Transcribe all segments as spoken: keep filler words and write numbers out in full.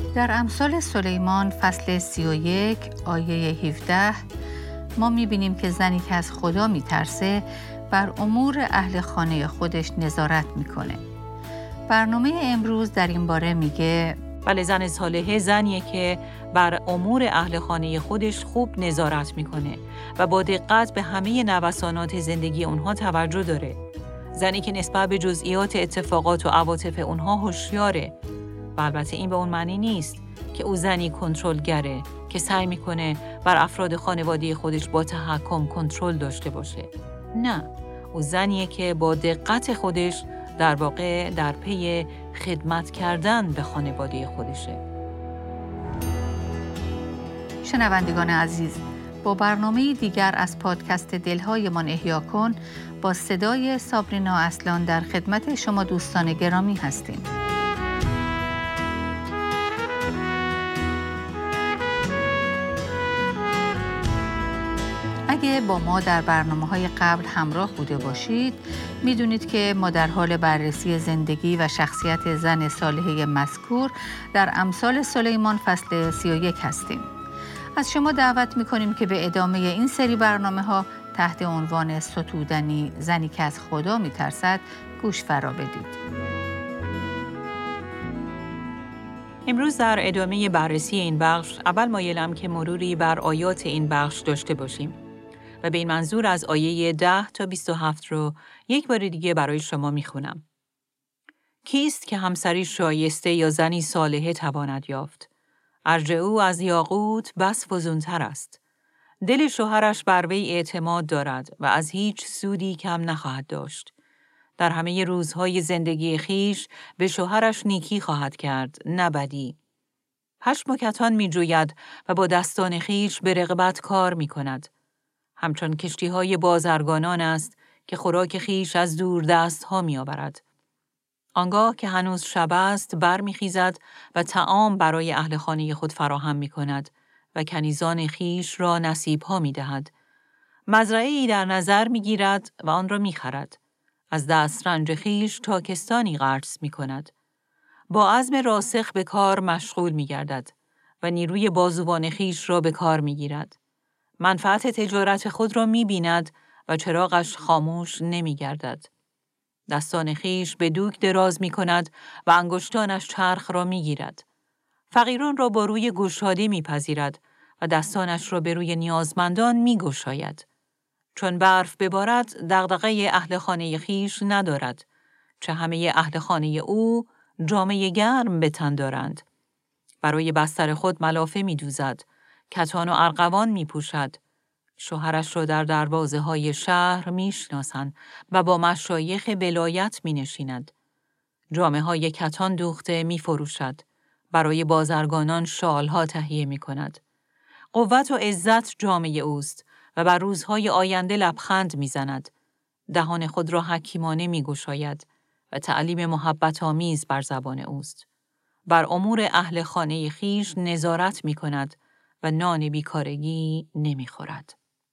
در امثال سلیمان فصل سی و یک آیه هفده ما می‌بینیم که زنی که از خدا می‌ترسه بر امور اهل خانه خودش نظارت می‌کنه. برنامه امروز در این باره میگه بله، زن صالحه زنیه که بر امور اهل خانه خودش خوب نظارت می‌کنه و با دقت به همه نوسانات زندگی اونها توجه داره. زنی که نسبت به جزئیات اتفاقات و عواطف اونها هوشیاره. و البته این به اون معنی نیست که او زنی کنترلگره که سعی میکنه بر افراد خانواده خودش با تحکم کنترل داشته باشه. نه، او زنیه که با دقت خودش در واقع در پی خدمت کردن به خانواده خودشه. شنوندگان عزیز، با برنامه دیگر از پادکست دلهایمان احیا کن با صدای سابرینا اصلان در خدمت شما دوستان گرامی هستیم. اگه با ما در برنامه‌های قبل همراه بوده باشید، می‌دونید که ما در حال بررسی زندگی و شخصیت زن صالحه مذکور در امثال سلیمان فصل سی و یک هستیم. از شما دعوت می‌کنیم که به ادامه این سری برنامه‌ها تحت عنوان ستودنی زنی که از خدا می‌ترسد گوش فرا بدید. امروز در ادامه بررسی این بخش اول مایلم که مروری بر آیات این بخش داشته باشیم و به این منظور از آیه ده تا بیست و هفت رو یک بار دیگه برای شما میخونم. کیست که همسری شایسته یا زنی صالحه تواند یافت؟ ارج او از یاقوت بس فزونتر است. دل شوهرش بر وی اعتماد دارد و از هیچ سودی کم نخواهد داشت. در همه روزهای زندگی خیش به شوهرش نیکی خواهد کرد، نه بدی. پشم و کتان می جوید و با دستان خیش به رغبت کار می کند. همچون کشتی‌های بازرگانان است که خوراک خیش از دور دست ها می آورد. آنگاه که هنوز شب است بر می خیزد و طعام برای اهل خانه خود فراهم می کند و کنیزان خیش را نصیب ها می دهد. مزرعه‌ای در نظر می گیرد و آن را می خرد. از دسترنج خیش تاکستانی غرس می کند. با عزم راسخ به کار مشغول می گردد و نیروی بازوان خیش را به کار می گیرد. منفعت تجارت خود را می بیند و چراغش خاموش نمی گردد. دستان خیش به دوک دراز می کند و انگشتانش چرخ را می گیرد. فقیران را با روی گشاده می پذیرد و دستانش را به روی نیازمندان می گشاید. چون برف ببارد دغدغه اهل خانه خیش ندارد. چه همه اهل خانه او جامه گرم به تن دارند. برای بستر خود ملافه می دوزد. کتان و ارغوان می پوشد. شوهرش را در دروازه های شهر می شناسند و با مشایخ ولایت می نشیند. جامه های کتان دوخته می فروشد. برای بازرگانان شال ها تهیه می کند. قوت و عزت جامه اوست و بر روزهای آینده لبخند می زند. دهان خود را حکیمانه می گشاید و تعلیم محبت آمیز بر زبان اوست. بر امور اهل خانه خیش نظارت می کند و نان بیکارگی نمی خورد.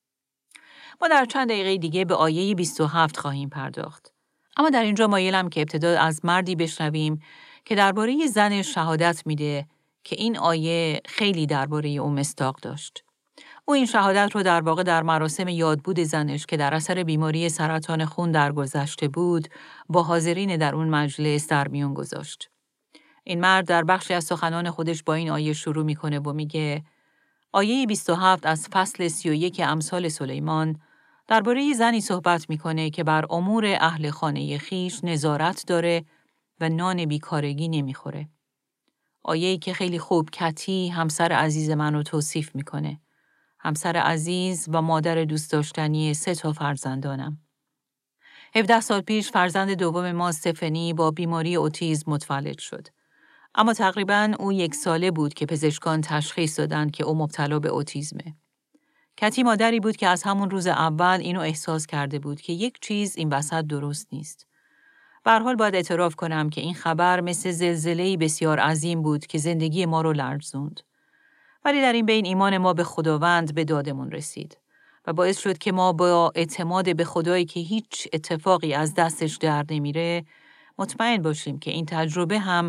ما در چند دقیقه دیگه به آیه بیست و هفت خواهیم پرداخت. اما در اینجا مایلم که ابتدا از مردی بشنویم که درباره زن شهادت میده که این آیه خیلی درباره او مصداق داشت. او این شهادت رو در واقع در مراسم یادبود زنش که در اثر بیماری سرطان خون درگذشته بود با حاضرین در اون مجلس در میون گذاشت. این مرد در بخشی از سخنان خودش با این آیه شروع میکنه و میگه آیه بیست و هفت از فصل سی و یک امثال سلیمان درباره زنی صحبت میکنه که بر امور اهل خانه خیش نظارت داره و نان بیکارگی نمیخوره. آیه‌ای که خیلی خوب کتی همسر عزیز من رو توصیف میکنه. همسر عزیز و مادر دوست داشتنی سه تا فرزندانم. هفده سال پیش فرزند دوم ما استفانی با بیماری اوتیسم متولد شد. اما تقریباً او یک ساله بود که پزشکان تشخیص دادند که او مبتلا به اوتیسمه. کتی مادری بود که از همون روز اول اینو احساس کرده بود که یک چیز این وسط درست نیست. به هر حال باید اعتراف کنم که این خبر مثل زلزله‌ای بسیار عظیم بود که زندگی ما رو لرزوند. ولی در این بین ایمان ما به خداوند به دادمون رسید و باعث شد که ما با اعتماد به خدایی که هیچ اتفاقی از دستش در نمیره مطمئن باشیم که این تجربه هم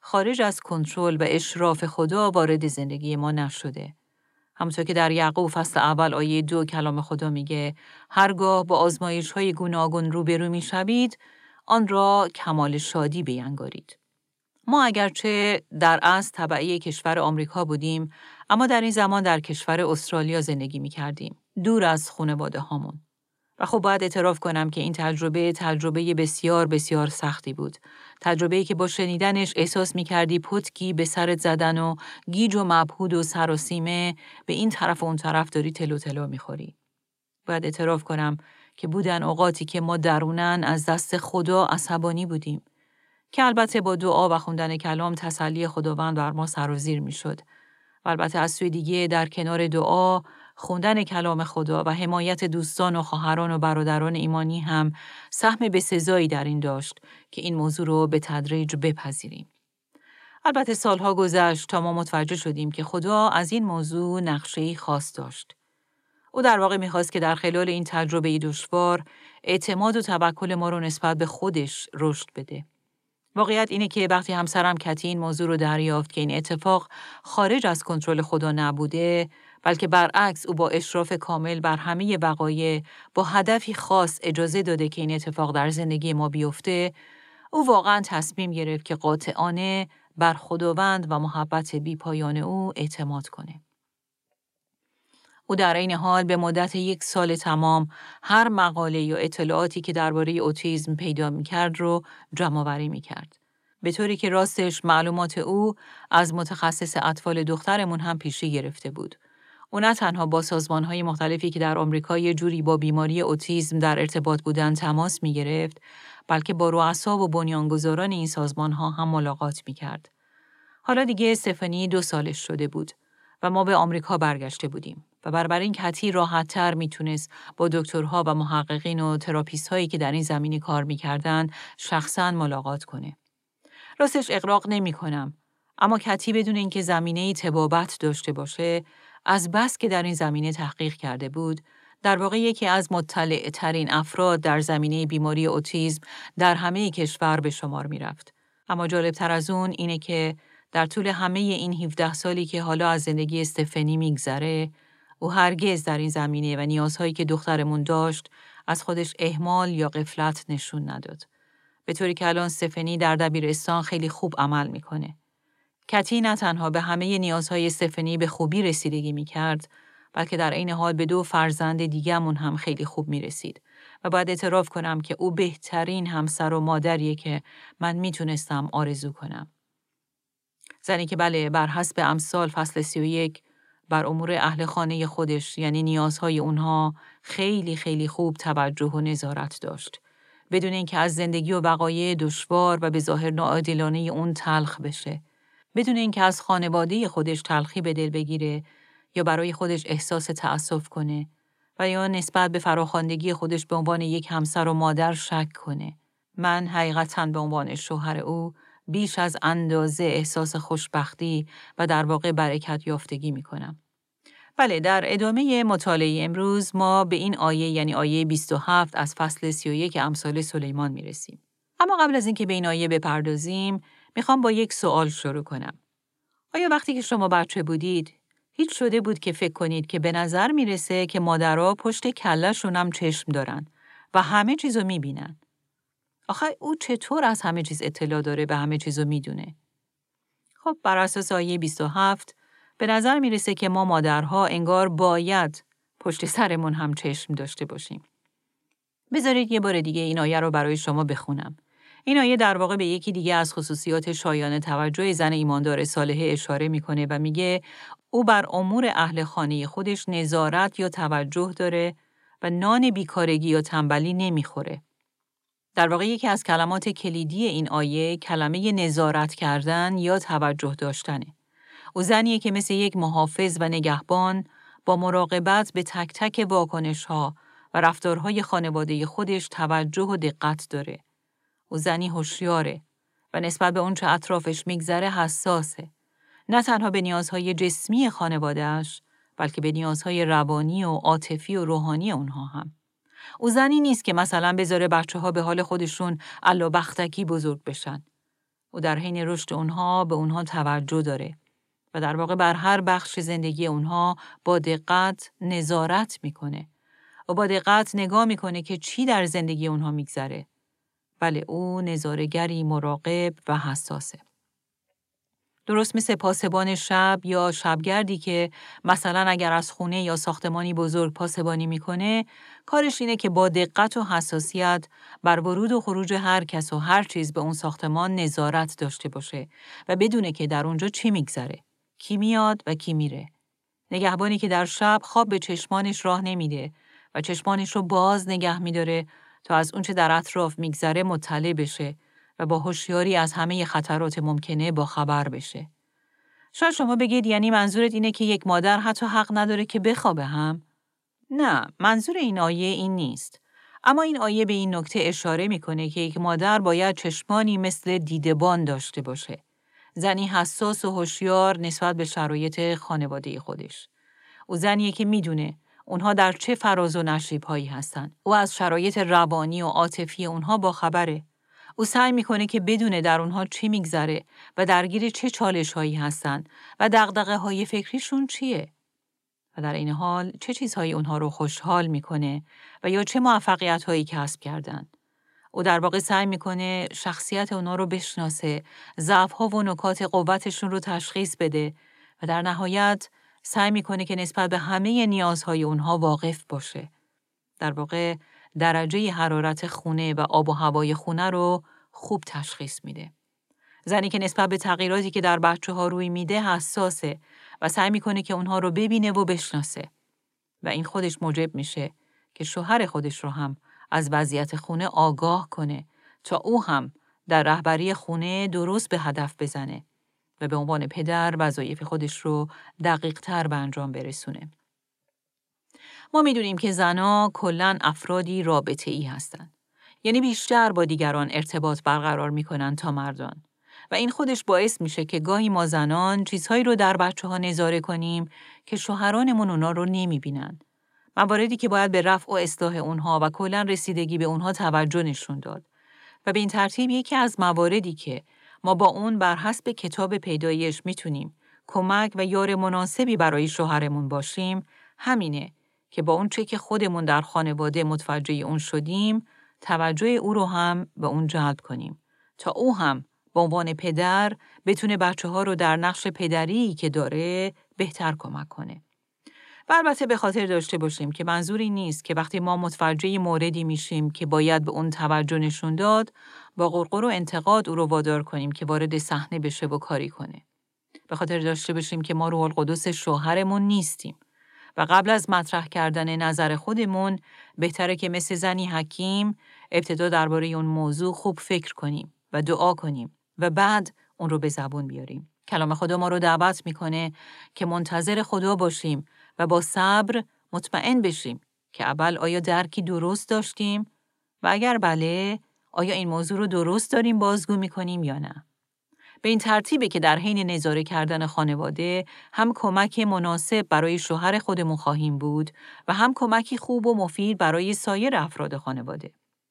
خارج از کنترل و اشراف خدا وارد زندگی ما نشده. همونطور که در یعقوب فصل اول آیه دو کلام خدا میگه هرگاه با آزمایش‌های گوناگون روبرو میشوید، آن را کمال شادی بینگارید. ما اگرچه در اصل تبعی کشور آمریکا بودیم، اما در این زمان در کشور استرالیا زندگی می‌کردیم، دور از خانواده هامون. و خب باید اعتراف کنم که این تجربه تجربه بسیار بسیار سختی بود. تجربه‌ای که با شنیدنش احساس می‌کردی پتکی به سرت زدن و گیج و مبهود و سر و سیمه به این طرف و اون طرف داری تلو تلو می‌خوری. باید اعتراف کنم که بودن اوقاتی که ما درونن از دست خدا عصبانی بودیم. که البته با دعا و خوندن کلام تسلی خداوند بر ما سرازیر می شد. و البته از سوی دیگه در کنار دعا، خوندن کلام خدا و حمایت دوستان و خواهران و برادران ایمانی هم سهم بسزایی در این داشت که این موضوع رو به تدریج بپذیریم. البته سالها گذشت تا ما متوجه شدیم که خدا از این موضوع نقشه‌ای خاص داشت. او در واقع می‌خواست که در خلال این تجربه دشوار اعتماد و توکل ما رو نسبت به خودش رشد بده. واقعیت اینه که وقتی همسرم کتی این موضوع رو دریافت که این اتفاق خارج از کنترل خدا نبوده، بلکه برعکس او با اشراف کامل بر همه وقایع با هدفی خاص اجازه داده که این اتفاق در زندگی ما بیفته، او واقعا تصمیم گرفت که قاطعانه بر خداوند و محبت بی‌پایان او اعتماد کنه. او در این حال به مدت یک سال تمام هر مقاله یا اطلاعاتی که درباره اوتیسم پیدا می‌کرد رو جمع‌آوری می‌کرد. به طوری که راستش معلومات او از متخصص اطفال دخترمون هم پیشی گرفته بود. او نه تنها با سازمان‌های مختلفی که در آمریکا یه جوری با بیماری اوتیسم در ارتباط بودن تماس می‌گرفت، بلکه با رؤسا و بنیانگذاران این سازمان‌ها هم ملاقات می‌کرد. حالا دیگه استفانی دو سالش شده بود و ما به آمریکا برگشته بودیم. و بنابراین کتی راحت‌تر میتونست با دکترها و محققین و تراپیست هایی که در این زمینه کار میکردن شخصاً ملاقات کنه. راستش اغراق نمی کنم، اما کتی بدون اینکه زمینه طبابت داشته باشه، از بس که در این زمینه تحقیق کرده بود، در واقع یکی از مطلع ترین افراد در زمینه بیماری اوتیسم در همه کشور به شمار می رفت. اما جالبتر از اون اینه که در طول همه این هفده سالی که حالا از زندگی استفانی میگذره، او هرگز در این زمینه و نیازهایی که دخترمون داشت از خودش اهمال یا غفلت نشون نداد. به طوری که الان استفانی در دبیرستان خیلی خوب عمل میکنه. کتی نه تنها به همه نیازهای استفانی به خوبی رسیدگی میکرد، بلکه در این حال به دو فرزند دیگه‌مون هم خیلی خوب میرسید. و باید اعتراف کنم که او بهترین همسر و مادریه که من میتونستم آرزو کنم. زنی که بله بر حسب امثال فصل سی و یک بر امور اهل خانه خودش یعنی نیازهای اونها خیلی خیلی خوب توجه و نظارت داشت. بدون اینکه از زندگی و وقایع دشوار و به ظاهر ناعادلانه اون تلخ بشه. بدون اینکه از خانواده خودش تلخی به دل بگیره یا برای خودش احساس تأسف کنه و یا نسبت به فراخواندگی خودش به عنوان یک همسر و مادر شک کنه. من حقیقتاً به عنوان شوهر او بیش از اندازه احساس خوشبختی و در واقع برکت یافتگی می کنم. بله، در ادامه مطالعه امروز ما به این آیه یعنی آیه بیست و هفت از فصل سی و یک امثال سلیمان می رسیم. اما قبل از اینکه به این آیه بپردازیم، میخوام با یک سوال شروع کنم. آیا وقتی که شما بچه بودید، هیچ شده بود که فکر کنید که به نظر میرسه که مادرها پشت کله‌شون هم چشم دارن و همه چیزو میبینن؟ آخه او چطور از همه چیز اطلاع داره به همه چیزو میدونه؟ خب بر اساس آیه بیست و هفت به نظر میرسه که ما مادرها انگار باید پشت سرمون هم چشم داشته باشیم. بذارید یه بار دیگه این آیه رو برای شما بخونم. این آیه در واقع به یکی دیگه از خصوصیات شایان توجه زن ایماندار صالحه اشاره میکنه و میگه او بر امور اهل خانه خودش نظارت یا توجه داره و نان بیکارگی یا تنبلی نمیخوره. در واقع یکی از کلمات کلیدی این آیه کلمه نظارت کردن یا توجه داشتنه. او زنیه که مثل یک محافظ و نگهبان با مراقبت به تک تک واکنش‌ها و رفتارهای خانواده خودش توجه و دقت داره. او زنی هوشیاره و نسبت به اون چه اطرافش میگذره حساسه. نه تنها به نیازهای جسمی خانواده‌اش، بلکه به نیازهای روانی و عاطفی و روحانی اونها هم. او زنی نیست که مثلا بذاره بچه‌ها به حال خودشون الا بختکی بزرگ بشن. او در حین رشد اونها به اونها توجه داره و در واقع بر هر بخش زندگی اونها با دقت نظارت میکنه. و با دقت نگاه میکنه که چی در زندگی اونها میگذره. بله، او نظاره‌گری مراقب و حساسه. درست مثل پاسبان شب یا شبگردی که مثلا اگر از خونه یا ساختمانی بزرگ پاسبانی میکنه، کارش اینه که با دقت و حساسیت بر ورود و خروج هر کس و هر چیز به اون ساختمان نظارت داشته باشه و بدونه که در اونجا چی میگذره، کی میاد و کی میره. نگهبانی که در شب خواب به چشمانش راه نمیده و چشمانش رو باز نگه میداره تا از اونچه در اطراف میگذره مطلع بشه و با هوشیاری از همه خطرات ممکنه با خبر بشه. شاید شما بگید یعنی منظورت اینه که یک مادر حتی حق نداره که بخوابه هم؟ نه، منظور این آیه این نیست. اما این آیه به این نکته اشاره میکنه که یک مادر باید چشمانی مثل دیدبان داشته باشه. زنی حساس و هوشیار نسبت به شرایط خانواده خودش. او زنیه که میدونه اونها در چه فراز و نشیب‌هایی هستن. او از شرایط روانی و عاطفی اونها با خبره. او سعی میکنه که بدونه در اونها چی میگذره و درگیر چه چالش‌هایی هستن و دغدغه‌های فکریشون چیه. و در این حال چه چیزهایی اونها رو خوشحال میکنه و یا چه موفقیت‌هایی کسب کردن. او در واقع سعی میکنه شخصیت اونها رو بشناسه، ضعف‌ها و نکات قوتشون رو تشخیص بده و در نهایت سعی میکنه که نسبت به همه نیازهای اونها واقف باشه. در واقع درجه حرارت خونه و آب و هوای خونه رو خوب تشخیص میده. زنی که نسبت به تغییراتی که در بچه ها روی میده حساسه و سعی میکنه که اونها رو ببینه و بشناسه. و این خودش موجب میشه که شوهر خودش رو هم از وضعیت خونه آگاه کنه تا او هم در رهبری خونه درست به هدف بزنه و به عنوان پدر وظایف خودش رو دقیق تر به انجام برسونه. ما میدونیم که زنها کلاً افرادی رابطه‌ای هستن. یعنی بیشتر با دیگران ارتباط برقرار میکنن تا مردان. و این خودش باعث میشه که گاهی ما زنان چیزهایی رو در بچه ها نظاره کنیم که شوهرانمون اونا رو نمیبینن. مواردی که باید به رفع و اصلاح اونها و کلاً رسیدگی به اونها توجه نشون داد. و به این ترتیب یکی از مواردی که ما با اون بر حسب کتاب پیدایش میتونیم کمک و یار مناسبی برای شوهرمون باشیم، همینه که با اون چه که خودمون در خانواده متوجه اون شدیم، توجه او رو هم به اون جلب کنیم تا او هم به عنوان پدر بتونه بچه ها رو در نقش پدری که داره بهتر کمک کنه. و البته به خاطر داشته باشیم که منظوری نیست که وقتی ما متوجه موردی میشیم که باید به اون توجه نشون داد، با غرغر و انتقاد او رو وادار کنیم که وارد صحنه بشه و کاری کنه. به خاطر داشته باشیم که ما روح القدس شوهرمون نیستیم و قبل از مطرح کردن نظر خودمون بهتره که مثل زنی حکیم ابتدا درباره اون موضوع خوب فکر کنیم و دعا کنیم و بعد اون رو به زبون بیاریم. کلام خدا ما رو دعوت میکنه که منتظر خدا باشیم و با صبر مطمئن بشیم که اول آیا درکی درست داشتیم و اگر بله، آیا این موضوع رو درست داریم بازگو میکنیم یا نه. به این ترتیبه که در حین نظاره کردن خانواده هم کمک مناسب برای شوهر خودمون خواهیم بود و هم کمکی خوب و مفید برای سایر افراد خانواده.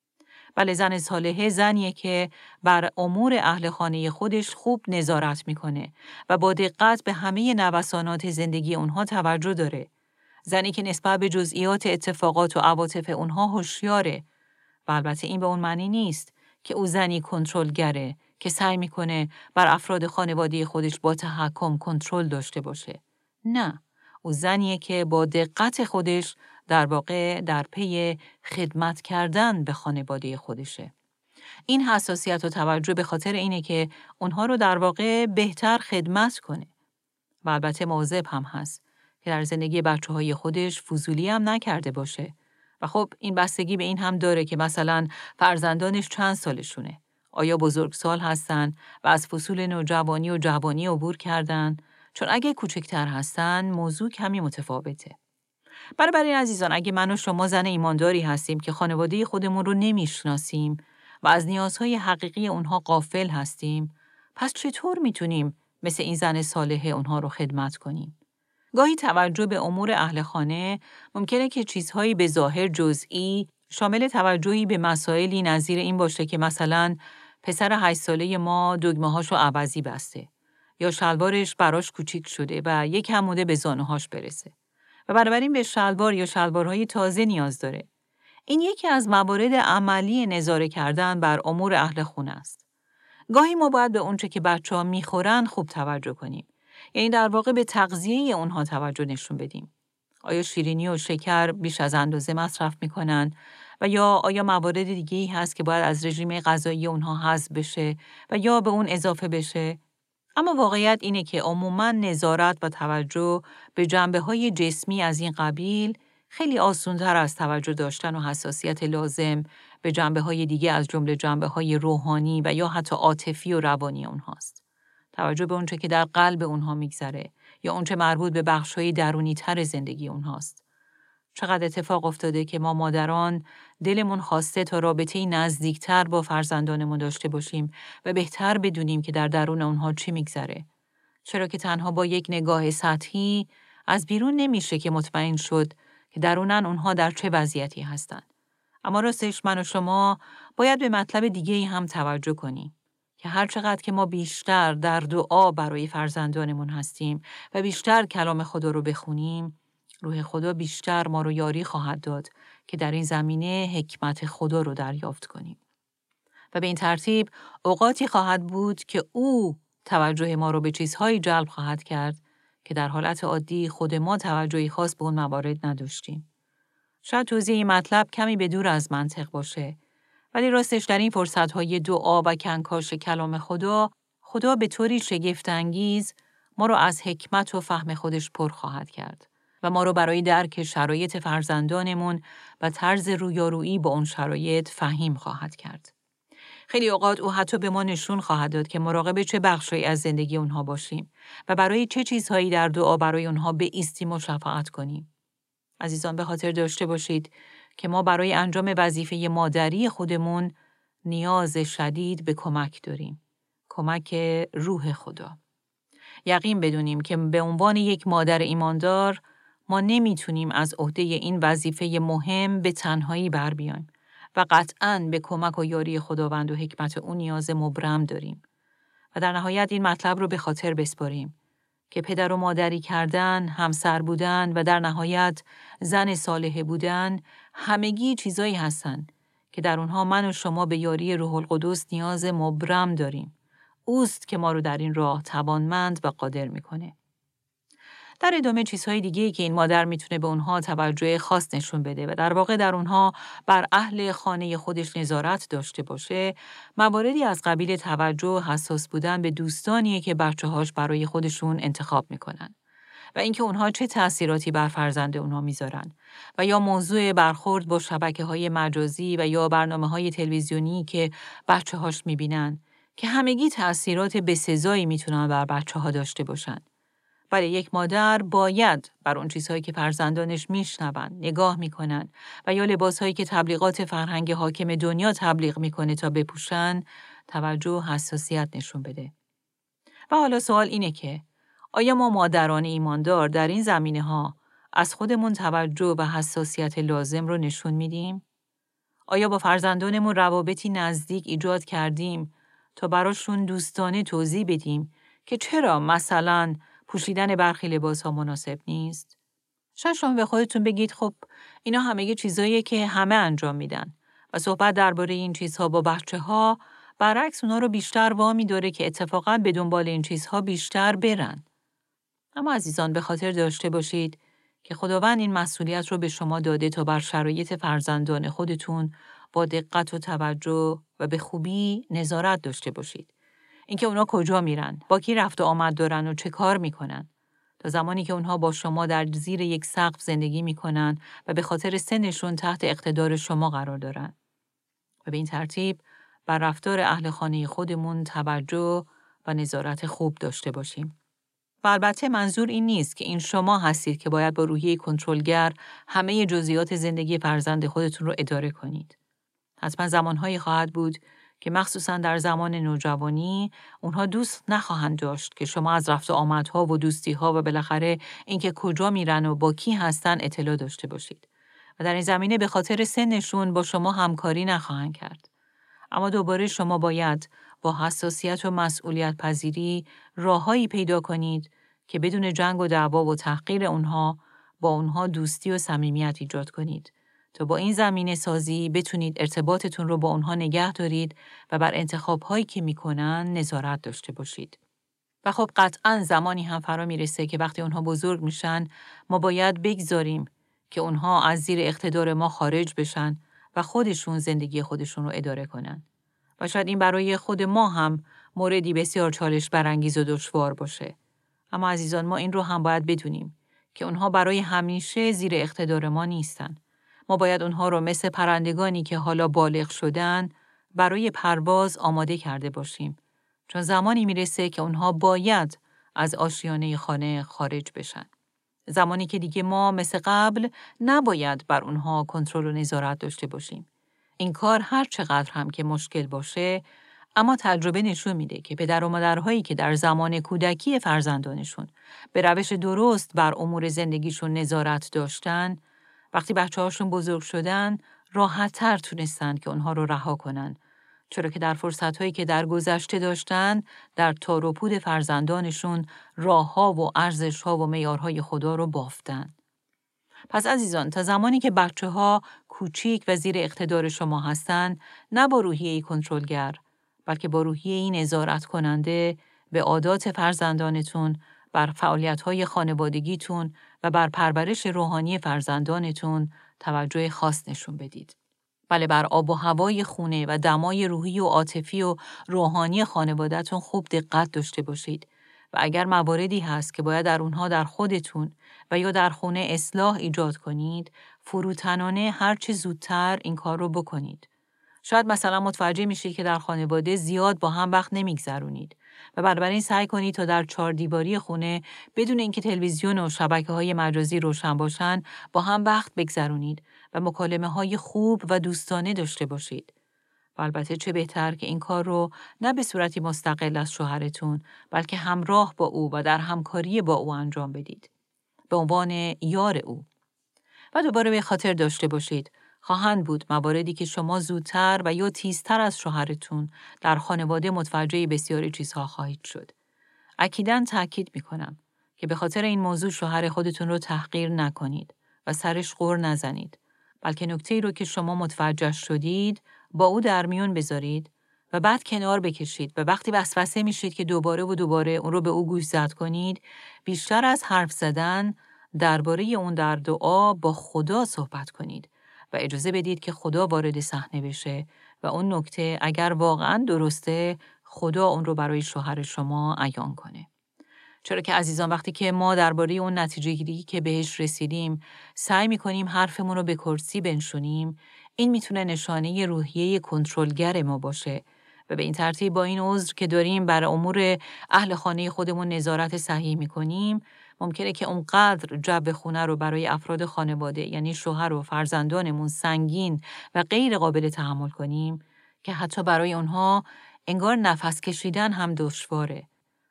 بله، زن صالحه زنیه که بر امور اهل خانه خودش خوب نظارت میکنه و با دقت به همه نوسانات زندگی اونها توجه داره. زنی که نسبت به جزئیات اتفاقات و عواطف اونها هوشیاره. و البته این به اون معنی نیست که او زنی کنترلگره که سعی میکنه بر افراد خانواده خودش با تحکم کنترل داشته باشه. نه، او زنیه که با دقت خودش در واقع در پی خدمت کردن به خانواده خودشه. این حساسیت و توجه به خاطر اینه که اونها رو در واقع بهتر خدمت کنه. و البته مواظب هم هست که در زندگی بچه های خودش فضولی هم نکرده باشه. و خب این بستگی به این هم داره که مثلا فرزندانش چند سالشونه. آیا بزرگسال هستن و از فصول نوجوانی و جوانی عبور کردن؟ چون اگه کوچکتر هستن موضوع کمی متفاوته. بنابراین عزیزان، اگه من و شما زن ایمانداری هستیم که خانواده خودمون رو نمیشناسیم و از نیازهای حقیقی اونها غافل هستیم، پس چطور میتونیم مثل این زن صالحه اونها رو خدمت کنیم؟ گاهی توجه به امور اهل خانه ممکنه که چیزهایی به ظاهر جزئی شامل توجهی به مسائلی نظیر این باشه که مثلا پسر هشت ساله ما دگمه‌هاشو عوضی بسته یا شلوارش براش کوچیک شده و یک عموده به زانوهاش برسه و بنابراین به شلوار یا شلوارهای تازه نیاز داره. این یکی از موارد عملی نظاره کردن بر امور اهل خونه است. گاهی ما باید به اونچه که بچه‌ها میخورن خوب توجه کنیم. یعنی در واقع به تغذیه اونها توجه نشون بدیم. آیا شیرینی و شکر بیش از اندازه مصرف میکنن و یا آیا موارد دیگه‌ای هست که باید از رژیم غذایی اونها حذف بشه و یا به اون اضافه بشه؟ اما واقعیت اینه که عموماً نظارت و توجه به جنبه‌های جسمی از این قبیل خیلی آسان‌تر از توجه داشتن و حساسیت لازم به جنبه‌های دیگه از جمله جنبه‌های روحانی و یا حتی عاطفی و روانی اونهاست. توجه به اونچه که در قلب اونها میگذره یا اونچه مربوط به بخش‌های درونی‌تر زندگی اونهاست. چقدر اتفاق افتاده که ما مادران دلمون خواسته تا رابطه‌ای نزدیکتر با فرزندانمون داشته باشیم و بهتر بدونیم که در درون اونها چی میگذره. چرا که تنها با یک نگاه سطحی از بیرون نمیشه که مطمئن شد که درونن اونها در چه وضعیتی هستن. اما راستش من و شما باید به مطلب دیگه‌ای هم توجه کنیم که هر چقدر که ما بیشتر در دعا برای فرزندانمون هستیم و بیشتر کلام خدا رو بخونیم، روح خدا بیشتر ما رو یاری خواهد داد که در این زمینه حکمت خدا رو دریافت کنیم. و به این ترتیب اوقاتی خواهد بود که او توجه ما رو به چیزهایی جلب خواهد کرد که در حالت عادی خود ما توجهی خاص به اون موارد نداشتیم. شاید توضیح این مطلب کمی به دور از منطق باشه، ولی راستش در این فرصت‌های دعا و کنکاش کلام خدا، خدا به طوری شگفت‌انگیز ما رو از حکمت و فهم خودش پر خواهد کرد و ما رو برای درک شرایط فرزندانمون و طرز رویارویی با اون شرایط فهیم خواهد کرد. خیلی اوقات او حتی به ما نشون خواهد داد که مراقب چه بخشی از زندگی اونها باشیم و برای چه چیزهایی در دعا برای اونها بایستیم و شفاعت کنیم. عزیزان، به خاطر داشته باشید که ما برای انجام وظیفه مادری خودمون نیاز شدید به کمک داریم. کمک روح خدا. یقین بدونیم که به عنوان یک مادر ایماندار ما نمیتونیم از عهده این وظیفه مهم به تنهایی بر بیایم و قطعاً به کمک و یاری خداوند و حکمت او نیاز مبرم داریم. و در نهایت این مطلب رو به خاطر بسپاریم که پدر و مادری کردن، همسر بودن و در نهایت زن صالحه بودن همگی چیزایی هستن که در اونها من و شما به یاری روح القدس نیاز مبرم داریم. اوست که ما رو در این راه توانمند و قادر میکنه. در ادامه چیزهای دیگه‌ای که این مادر میتونه به اونها توجه خاص نشون بده و در واقع در اونها بر اهل خانه خودش نظارت داشته باشه، مواردی از قبیل توجه و حساس بودن به دوستانیه که بچه‌هاش برای خودشون انتخاب میکنن و اینکه اونها چه تأثیراتی بر فرزند اونها میذارن و یا موضوع برخورد با شبکه‌های مجازی و یا برنامه‌های تلویزیونی که بچه‌هاش میبینن که همگی تأثیرات بسزایی میتونن بر بچه‌ها داشته باشن. ولی یک مادر باید بر اون چیزهایی که فرزندانش میشنون، نگاه میکنن و یا لباسهایی که تبلیغات فرهنگ حاکم دنیا تبلیغ میکنه تا بپوشن، توجه و حساسیت نشون بده. و حالا سوال اینه که آیا ما مادران ایماندار در این زمینه ها از خودمون توجه و حساسیت لازم رو نشون میدیم؟ آیا با فرزندانمون روابطی نزدیک ایجاد کردیم تا براشون دوستانه توضیح بدیم که چرا مثلاً پوشیدن برخی لباس ها مناسب نیست؟ شاید شما به خودتون بگید خب اینا همه یه چیزاییه که همه انجام میدن و صحبت درباره این چیزها با بچه ها برعکس اونا رو بیشتر وامی داره که اتفاقاً به دنبال این چیزها بیشتر برن. اما عزیزان، به خاطر داشته باشید که خداوند این مسئولیت رو به شما داده تا بر شرایط فرزندان خودتون با دقت و توجه و به خوبی نظارت داشته باشید. اینکه اونا کجا میرن، با کی رفت و آمد دارن و چه کار میکنن، تا زمانی که اونها با شما در زیر یک سقف زندگی میکنن و به خاطر سنشون تحت اقتدار شما قرار دارن. و به این ترتیب بر رفتار اهل خانه خودمون توجه و نظارت خوب داشته باشیم. و البته منظور این نیست که این شما هستید که باید با روحیه کنترلگر همه جزئیات زندگی فرزند خودتون رو اداره کنید. حتما زمانهایی خواهد بود که مخصوصاً در زمان نوجوانی اونها دوست نخواهند داشت که شما از رفت و آمدها و دوستی‌ها و بالاخره اینکه کجا میرن و با کی هستن اطلاع داشته باشید. و در این زمینه به خاطر سنشون با شما همکاری نخواهند کرد. اما دوباره شما باید با حساسیت و مسئولیت پذیری راههایی پیدا کنید که بدون جنگ و دعوا و تحقیر اونها با اونها دوستی و صمیمیت ایجاد کنید تا با این زمینه سازی بتونید ارتباطتون رو با اونها نگه دارید و بر انتخاب‌هایی که میکنن نظارت داشته باشید. و خب قطعاً زمانی هم فرا میرسه که وقتی اونها بزرگ میشن ما باید بگذاریم که اونها از زیر اقتدار ما خارج بشن و خودشون زندگی خودشون رو اداره کنن. و شاید این برای خود ما هم موردی بسیار چالش برانگیز و دشوار باشه. اما عزیزان ما این رو هم باید بدونیم که اونها برای همیشه زیر اقتدار ما نیستن. ما باید اونها رو مثل پرندگانی که حالا بالغ شدن برای پرواز آماده کرده باشیم. چون زمانی میرسه که اونها باید از آشیانه خانه خارج بشن. زمانی که دیگه ما مثل قبل نباید بر اونها کنترل و نظارت داشته باشیم. این کار هر چقدر هم که مشکل باشه، اما تجربه نشون میده که پدر و مادرهایی که در زمان کودکی فرزندانشون به روش درست بر امور زندگیشون نظارت داشتن، وقتی بچه‌هاشون بزرگ شدن، راحت‌تر تونستن که اونها رو رها کنن. چرا که در فرصت‌هایی که در گذشته داشتن، در تار و پود فرزندانشون راه‌ها و ارزش‌ها و معیارهای خدا رو بافتن. پس عزیزان تا زمانی که بچه‌ها کوچیک و زیر اقتدار شما هستن، نه با روحیه‌ای کنترلگر، بلکه با روحیه‌ای نظارت کننده به عادات فرزندانتون، بر فعالیت‌های خانوادگیتون و بر پرورش روحانی فرزندانتون توجه خاص نشون بدید. بله بر آب و هوای خونه و دمای روحی و عاطفی و روحانی خانواده‌تون خوب دقت داشته باشید و اگر مواردی هست که باید در اونها در خودتون و یا در خونه اصلاح ایجاد کنید، فروتنانه هر چه زودتر این کار رو بکنید. شاید مثلا متوجه میشید که در خانواده زیاد با هم وقت نمیگذرونید و بنابراین سعی کنید تا در چهار دیواری خونه بدون اینکه تلویزیون و شبکه‌های مجازی روشن باشن با هم وقت بگذرونید و مکالمه‌های خوب و دوستانه داشته باشید. و البته چه بهتر که این کار رو نه به صورتی مستقل از شوهرتون بلکه همراه با او و در همکاری با او انجام بدید. به عنوان یار او. و دوباره به خاطر داشته باشید خواهند بود مواردی که شما زودتر و یا تیزتر از شوهرتون در خانواده متوجه بسیاری چیزها خواهید شد. اکیداً تأکید میکنم که به خاطر این موضوع شوهر خودتون رو تحقیر نکنید و سرش غر نزنید، بلکه نکته‌ای رو که شما متوجه شدید با او در میون بذارید و بعد کنار بکشید و وقتی وسوسه میشید که دوباره و دوباره اون رو به او گوشزد کنید، بیشتر از حرف زدن درباره اون در دعا با خدا صحبت کنید و اجازه بدید که خدا وارد صحنه بشه و اون نکته اگر واقعاً درسته خدا اون رو برای شوهر شما عیان کنه. چرا که عزیزان وقتی که ما درباره اون نتیجه گیری که بهش رسیدیم سعی می‌کنیم حرفمون رو به کرسی بنشونیم، این میتونه نشانه روحیه کنترلگر ما باشه و به این ترتیب با این عذر که داریم بر امور اهل خانه خودمون نظارت صحیح می‌کنیم، ممکنه که اونقدر جو خونه رو برای افراد خانواده یعنی شوهر و فرزندانمون سنگین و غیر قابل تحمل کنیم که حتی برای اونها انگار نفس کشیدن هم دشواره.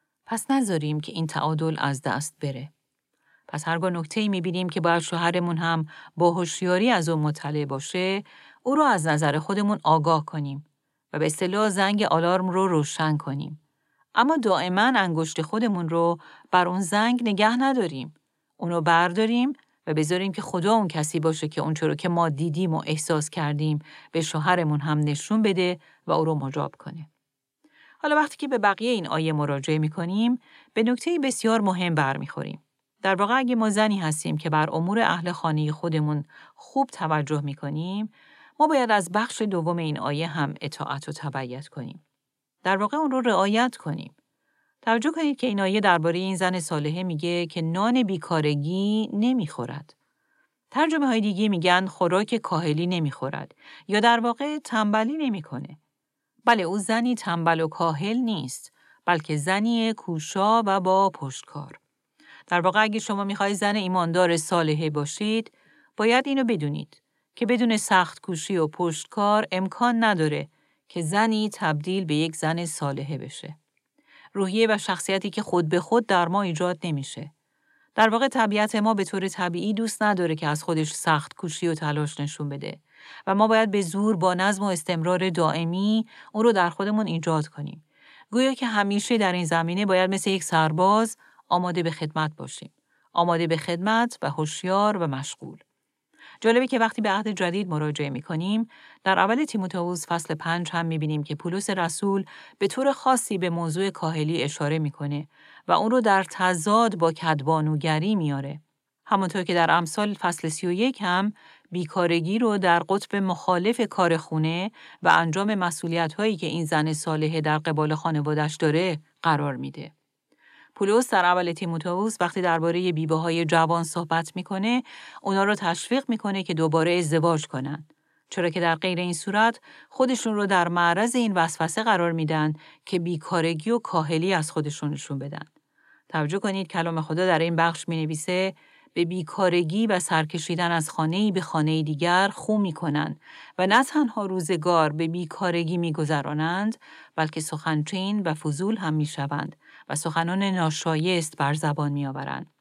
پس نذاریم که این تعادل از دست بره. پس هرگاه نکته‌ای می‌بینیم که باید شوهرمون هم با هوشیاری از اون مطلع باشه، او رو از نظر خودمون آگاه کنیم و به اصطلاح زنگ آلارم رو روشن کنیم. اما دائما انگشت خودمون رو بر اون زنگ نگه نداریم. اونو برداریم و بذاریم که خدا اون کسی باشه که اونچه رو که ما دیدیم و احساس کردیم به شوهرمون هم نشون بده و او رو مجاب کنه. حالا وقتی که به بقیه این آیه مراجعه می‌کنیم، به نکته بسیار مهم برمیخوریم. در واقع اگه ما زنی هستیم که بر امور اهل خانه خودمون خوب توجه می‌کنیم، ما باید از بخش دوم این آیه هم اطاعت و تبعیت کنیم. در واقع اون رو رعایت کنیم. توجه کنید که این آیه درباره این زن صالحه میگه که نان بیکارگی نمیخورد. ترجمه های دیگه میگن خوراک کاهلی نمیخورد یا در واقع تنبلی نمیکنه. بله او زنی تنبل و کاهل نیست، بلکه زنی کوشا و با پشتکار. در واقع اگه شما میخواید زن ایماندار صالحه باشید، باید اینو بدونید که بدون سخت کوشی و پشتکار امکان نداره که زنی تبدیل به یک زن صالحه بشه. روحیه و شخصیتی که خود به خود در ما ایجاد نمیشه. در واقع طبیعت ما به طور طبیعی دوست نداره که از خودش سخت کوشی و تلاش نشون بده و ما باید به زور با نظم و استمرار دائمی اون رو در خودمون ایجاد کنیم. گویا که همیشه در این زمینه باید مثل یک سرباز آماده به خدمت باشیم. آماده به خدمت و هوشیار و مشغول. جالبه که وقتی به عهد جدید مراجعه می‌کنیم، در اول تیموتائوس فصل پنج هم می‌بینیم که پولس رسول به طور خاصی به موضوع کاهلی اشاره می‌کنه و اون رو در تضاد با کدبانوگری میاره. همونطور که در امثال فصل سی و یک هم بیکارگی رو در قطب مخالف کار خونه و انجام مسئولیت‌هایی که این زن صالحه در قبال خانواده‌اش داره قرار میده. پولس در اول تیموتائوس وقتی درباره بیوه‌های جوان صحبت میکنه، اونا رو تشویق میکنه که دوباره ازدواج کنن. چرا که در غیر این صورت خودشون رو در معرض این وسوسه قرار میدن که بیکارگی و کاهلی از خودشون نشون بدن. توجه کنید کلام خدا در این بخش مینویسه به بیکارگی و سرکشیدن از خانه‌ای به خانه دیگر خو میکنن و نه تنها روزگار به بیکارگی میگذرانند، بلکه سخنچین و فضول هم میشوند و سخنان ناشایست بر زبان میآورند.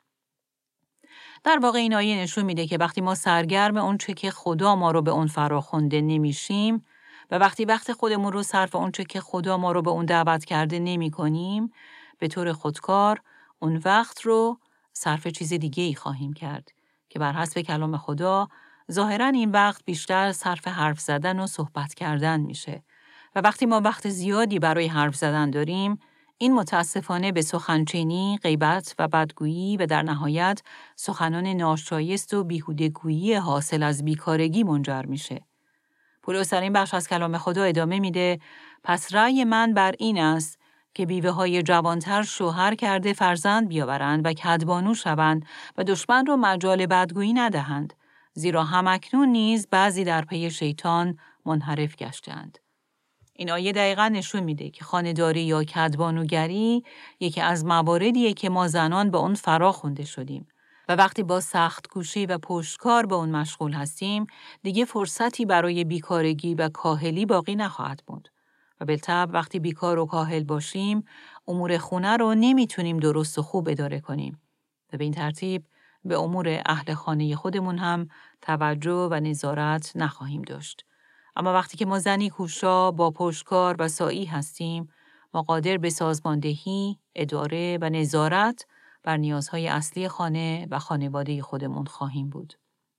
در واقع این آیه نشون میده که وقتی ما سرگرم اون چه که خدا ما رو به اون فراخونده نمیشیم و وقتی وقت خودمون رو صرف اون چه که خدا ما رو به اون دعوت کرده نمی کنیم، به طور خودکار اون وقت رو صرف چیز دیگه ای خواهیم کرد که بر حسب کلام خدا ظاهراً این وقت بیشتر صرف حرف زدن و صحبت کردن میشه و وقتی ما وقت زیادی برای حرف زدن داریم، این متاسفانه به سخنچینی، غیبت و بدگویی و در نهایت سخنان ناشایست و بیهوده‌گویی حاصل از بیکارگی منجر میشه. پولس در این بخش از کلام خدا ادامه میده: پس رأی من بر این است که بیوه‌های جوانتر شوهر کرده فرزند بیاورند و کدبانو شوند و دشمن را مجال بدگویی ندهند، زیرا همکنون نیز بعضی در پی شیطان منحرف گشتند. این آیه دقیقاً نشون میده که خانه‌داری یا کدبانوگری یکی از مواردیه که ما زنان به اون فرا خونده شدیم و وقتی با سخت کوشی و پشتکار به اون مشغول هستیم، دیگه فرصتی برای بیکارگی و کاهلی باقی نخواهد بود. و بالطبع وقتی بیکار و کاهل باشیم، امور خونه رو نمیتونیم درست و خوب اداره کنیم. و به این ترتیب به امور اهل خانه خودمون هم توجه و نظارت نخواهیم داشت. اما وقتی که ما زنی کوشا با پشتکار و سعی هستیم، ما قادر به سازماندهی، اداره و نظارت بر نیازهای اصلی خانه و خانواده خودمون خواهیم بود.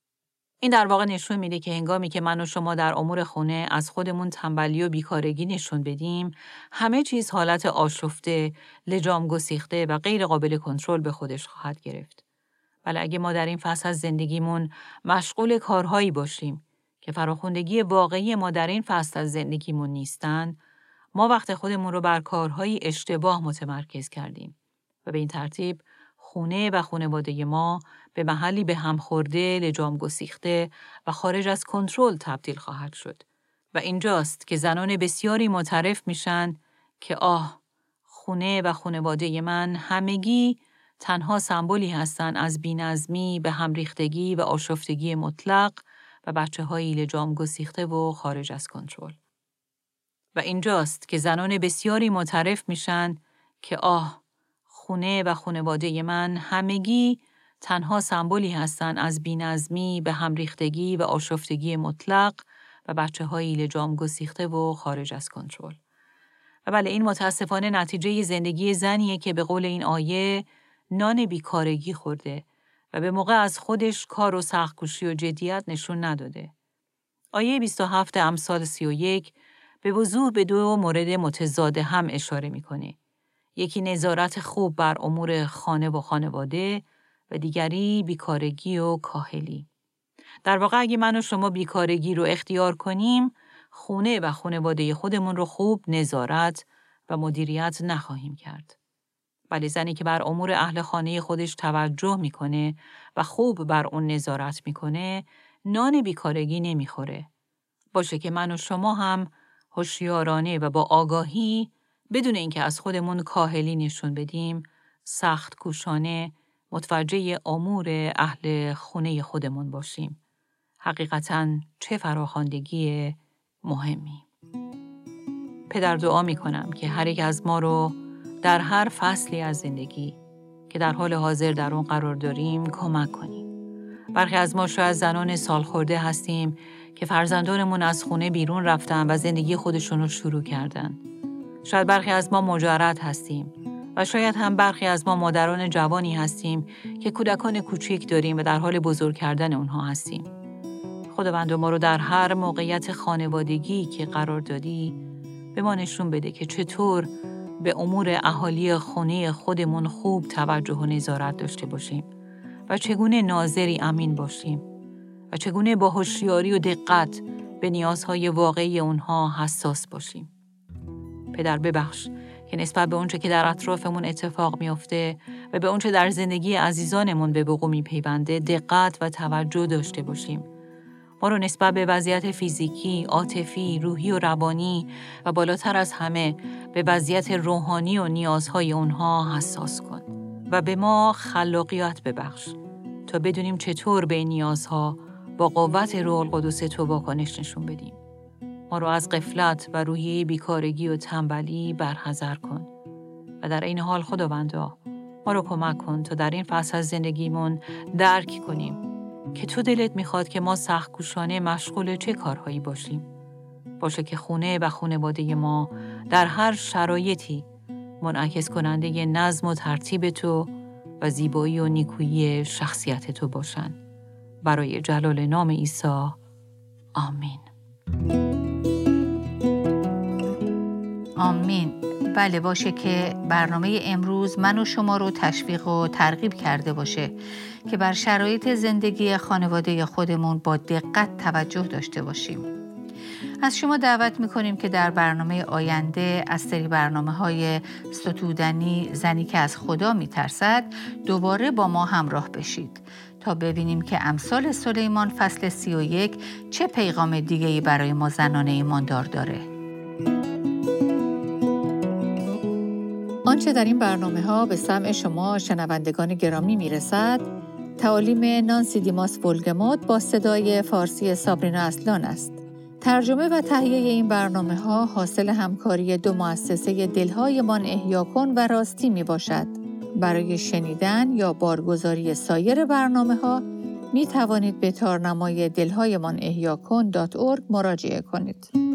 این در واقع نشون میده که هنگامی که من و شما در امور خونه از خودمون تنبلی و بیکارگی نشون بدیم، همه چیز حالت آشفته، لجام گسیخته و غیر قابل کنترل به خودش خواهد گرفت. ولی اگه ما در این فصل از زندگیمون مشغول کارهایی باشیم که فراخوندگی واقعی ما در این فصل از زندگیمون نیستن، ما وقت خودمون رو بر کارهای اشتباه متمرکز کردیم و به این ترتیب خونه و خانواده ما به محلی به هم خورده، لجام گسیخته و خارج از کنترل تبدیل خواهد شد. و اینجاست که زنان بسیاری معترف میشن که آه، خونه و خانواده من همگی تنها سمبولی هستن از بی‌نظمی، به هم ریختگی و آشفتگی مطلق و بچه‌هایی لجام گسیخته و خارج از کنترل. و اینجاست که زنان بسیاری معترف میشن که آه، خونه و خانواده من همگی تنها سمبولی هستن از بی‌نظمی، به هم ریختگی و آشفتگی مطلق و بچه‌هایی لجام گسیخته و خارج از کنترل. و بله، این متاسفانه نتیجه زندگی زنیه که به قول این آیه نان بیکارگی خورده و به موقع از خودش کار و سخت‌کوشی و جدیت نشون نداده. آیه بیست و هفت امثال سی و یک به وضوح به دو مورد متضاد هم اشاره میکنه. یکی نظارت خوب بر امور خانه و خانواده و دیگری بیکارگی و کاهلی. در واقع اگه من و شما بیکارگی رو اختیار کنیم، خونه و خانواده خودمون رو خوب نظارت و مدیریت نخواهیم کرد. ولی زنی که بر امور اهل خانه خودش توجه میکنه و خوب بر اون نظارت میکنه، نان بیکارگی نمیخوره. باشه که من و شما هم هوشیارانه و با آگاهی، بدون اینکه از خودمون کاهلی نشون بدیم، سخت کوشانه متوجه امور اهل خونه خودمون باشیم. حقیقتاً چه فراخواندگی مهمی. پدر دعا می کنم که هر یک از ما رو در هر فصلی از زندگی که در حال حاضر در اون قرار داریم کمک کنیم. برخی از ما شاید زنان سالخورده هستیم که فرزندانمون از خونه بیرون رفتن و زندگی خودشون رو شروع کردن. شاید برخی از ما مجرد هستیم و شاید هم برخی از ما مادران جوانی هستیم که کودکان کوچیک داریم و در حال بزرگ کردن اونها هستیم. خداوند ما رو در هر موقعیت خانوادگی که قرار دادی به ما نشون بده که چطور به امور اهالی خونه خودمون خوب توجه و نظارت داشته باشیم و چگونه ناظری امین باشیم و چگونه با هوشیاری و دقت به نیازهای واقعی اونها حساس باشیم. پدر ببخش که نسبت به اونچه که در اطرافمون اتفاق میفته و به اونچه در زندگی عزیزانمون به وقوع میپیونده دقت و توجه داشته باشیم. ما رو نسبت به وضعیت فیزیکی، عاطفی، روحی و روانی و بالاتر از همه به وضعیت روحانی و نیازهای اونها حساس کن و به ما خلاقیت ببخش تا بدونیم چطور به این نیازها با قوت روح القدس تو واکنش نشون بدیم. ما رو از غفلت و روحیه بیکارگی و تنبلی برحذر کن و در این حال خداوندا ما رو کمک کن تا در این فصل از زندگیمون درک کنیم که تو دلت میخواد که ما سخت‌کوشانه مشغول چه کارهایی باشیم. باشه که خونه و خانواده ما در هر شرایطی منعکس کننده ی نظم و ترتیب تو و زیبایی و نیکویی شخصیت تو باشن. برای جلال نام عیسی. آمین. آمین. بله، باشه که برنامه امروز من و شما رو تشویق و ترغیب کرده باشه که بر شرایط زندگی خانواده خودمون با دقت توجه داشته باشیم. از شما دعوت میکنیم که در برنامه آینده از سری برنامه‌های ستودنی زنی که از خدا میترسد دوباره با ما همراه بشید تا ببینیم که امثال سلیمان فصل سی و یک چه پیغام دیگه‌ای برای ما زنان ایماندار داره. آنچه در این برنامه‌ها به سمع شما شنوندگان گرامی میرسد، تعالیم نانسی دیماس ولگموت با صدای فارسی سابرینا اصلان است. ترجمه و تهیه این برنامه‌ها حاصل همکاری دو مؤسسه دلهایمان احیا کن و راستی می باشد. برای شنیدن یا بارگزاری سایر برنامه‌ها می توانید به تارنمای دلهایمان احیا کن دات اورگ مراجعه کنید.